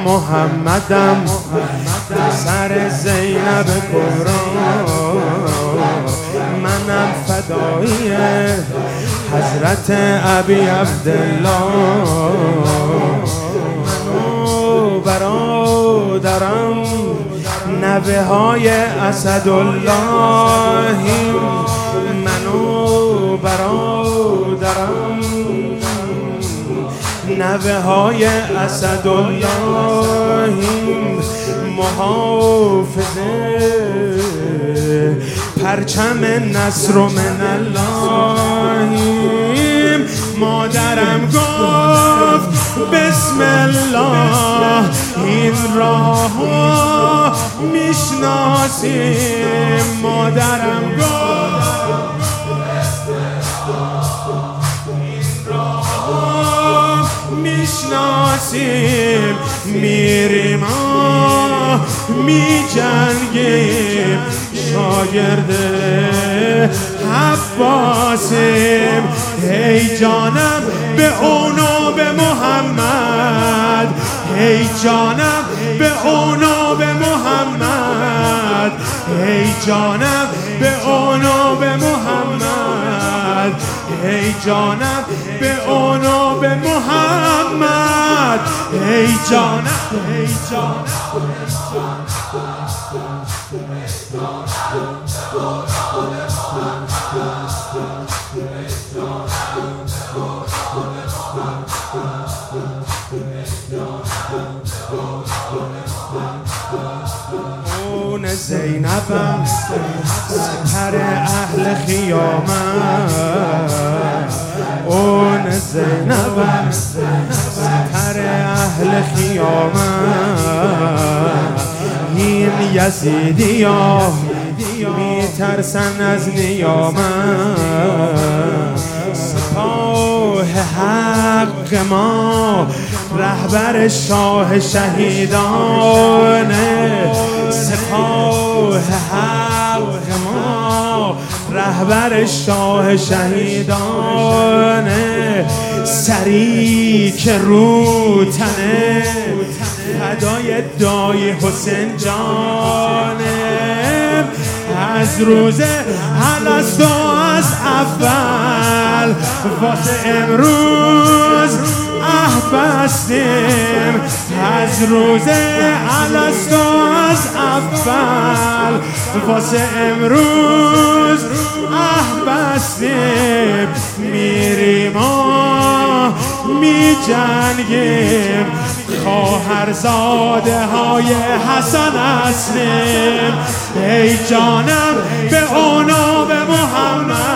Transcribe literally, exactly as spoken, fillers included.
محمدم سر زینب کبرا، منم فدایی حضرت ابی عبدالله. منو برادرم نوه های اسداللهیم، منو برادرم نوه های اسداللهیم، محافظه پرچم نصر من اللهیم. مادرم گفت بسم الله این راه میشناسیم، مادرم گفت این راه میشناسیم، میریم میجنگیم، شاگرد عباسیم. ای جانم به اونا به محمد، ای جانم به اونا به محمد، ای جانم به اونا به محمد، ای جانم به اونا به محمد، ای جانم ای جانم اون زینبم سپر اهل خیامت، اون زینبم سپر اهل خیامت. این یزیدی ها میترسن از نیامت، سپاه حق ما رهبر شاه شهیدانه، سپاه حق ما رهبر شاه شهیدانه. سری که رو تنه فدای دای حسین جانه، از روز الستو از اول واسه امروز اه بستیم، از روز الستو از اول واسه امروز اه بستیم. میریم و میجنگیم، خواهرزاده های حسن هستیم. ای جانم به اونا به محمد،